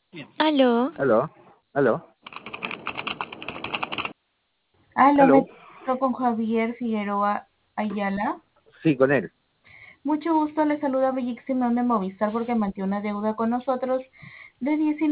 Aló, Aló, aló, aló, me aló. comunico con Javier Figueroa Ayala. Sí, con él. Mucho gusto, le saluda Bellic Simón de Movistar porque mantiene una deuda con nosotros de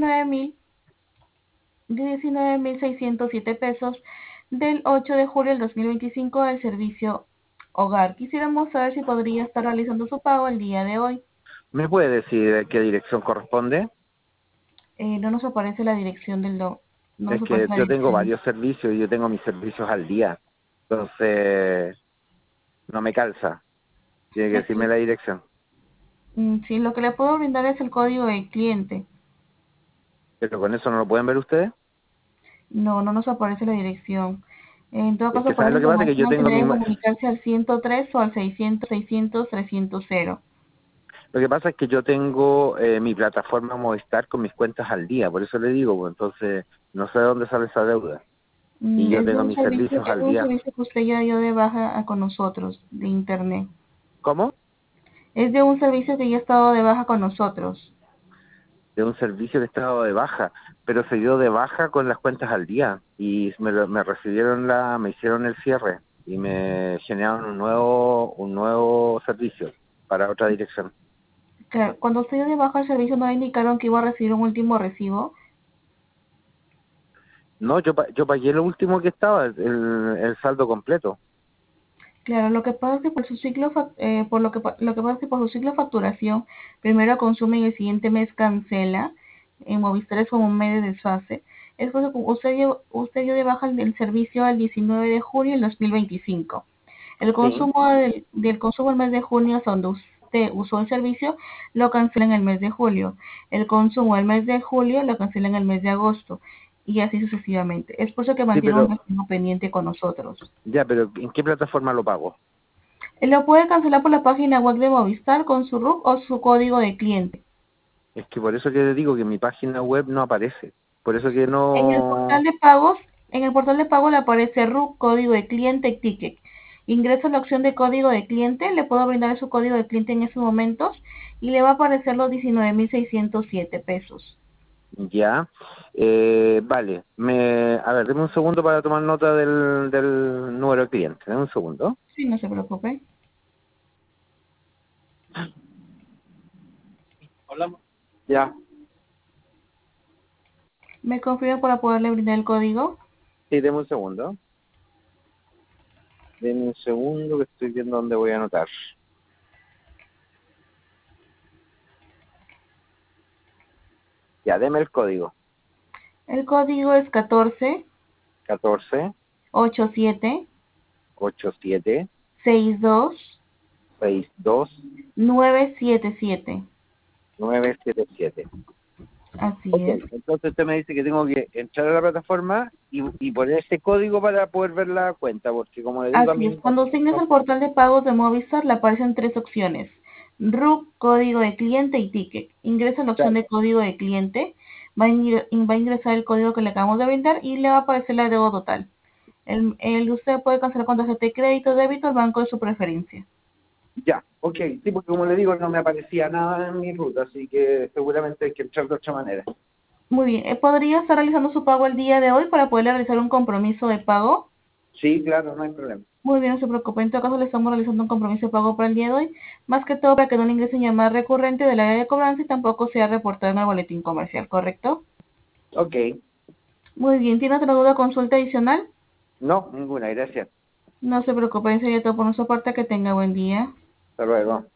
19.607 pesos del 8 de julio del 2025 del servicio Hogar. Quisiéramos saber si podría estar realizando su pago el día de hoy. ¿Me puede decir a qué dirección corresponde? No nos aparece la dirección no nos Es que aparece la yo tengo dirección. varios servicios y yo tengo mis servicios al día. Entonces, no me calza. Tiene que decirme la dirección. Sí, lo que le puedo brindar es el código de cliente. Pero con eso no lo pueden ver ustedes. No, no nos aparece la dirección. En todo Es caso, que, por ¿sabes esa lo que pasa? Que yo información que tengo debe comunicarse al 103 o al 600-600-300. Lo que pasa es que yo tengo mi plataforma Movistar con mis cuentas al día. Por eso le digo, pues, entonces, no sé de dónde sale esa deuda. Y yo tengo mis servicios Es al un día. servicio que usted ya dio de baja con nosotros, de internet. ¿Cómo? Es de un servicio que ya ha estado de baja con nosotros. De un servicio que estaba de baja, pero se dio de baja con las cuentas al día y me recibieron me hicieron el cierre y me generaron un nuevo servicio para otra dirección. Claro, cuando usted dio de baja el servicio, no le indicaron que iba a recibir un último recibo. No, yo pagué lo último que estaba, el saldo completo. Claro, lo que pasa es que por su lo que pasa es que por su ciclo de facturación, primero consume y el siguiente mes cancela. En Movistar es como un mes de desfase. Es por eso que usted dio de baja el servicio el 19 de junio del 2025. El Sí, consumo del consumo del mes de junio, hasta donde usted usó el servicio, lo cancela en el mes de julio. El consumo del mes de julio lo cancela en el mes de agosto. Y así sucesivamente. Es por eso que sí, mantiene un pero recibo pendiente con nosotros. ya, pero ¿en qué plataforma lo pago? Lo puede cancelar por la página web de Movistar con su RUC o su código de cliente. Es que por eso que le digo que en mi página web no aparece. Por eso que En el portal no. de pagos, en el portal de pago le aparece RUC, código de cliente y ticket. Ingresa la opción de código de cliente, le puedo brindar su código de cliente en esos momentos y le va a aparecer los 19.607 pesos. Ya, vale. A ver, deme un segundo para tomar nota del número de cliente. Deme un segundo. Sí, no se preocupe. Ya, Me confirma para poderle brindar el código. sí, deme un segundo. Deme un segundo que estoy viendo dónde voy a anotar. Ya, deme el código. El código es 14 14 87 87 62 62 977. 977. Así Ok, es. entonces usted me dice que tengo que entrar a la plataforma y poner ese código para poder ver la cuenta, porque como le digo a Así es, mí, cuando usted ingresa al portal de pagos de Movistar le aparecen tres opciones: RUC, código de cliente y ticket. Ingresa la opción claro, de código de cliente, va a ingresar el código que le acabamos de brindar y le va a aparecer la deuda total. Usted puede cancelar con tarjeta de crédito, débito, el banco de su preferencia. ya, ok, sí, porque como le digo, no me aparecía nada en mi ruta, así que seguramente hay que entrar de otra manera. Muy bien, ¿podría estar realizando su pago el día de hoy para poderle realizar un compromiso de pago? Sí, claro, no hay problema. Muy bien, no se preocupe. En todo caso, le estamos realizando un compromiso de pago para el día de hoy, más que todo para que no le ingresen llamadas recurrentes del área de cobranza y tampoco sea reportado en el boletín comercial, ¿correcto? Ok, Muy bien, ¿tiene otra duda o consulta adicional? no, ninguna, gracias. No se preocupe, sería todo por nuestra parte. Que tenga buen día. Hasta luego.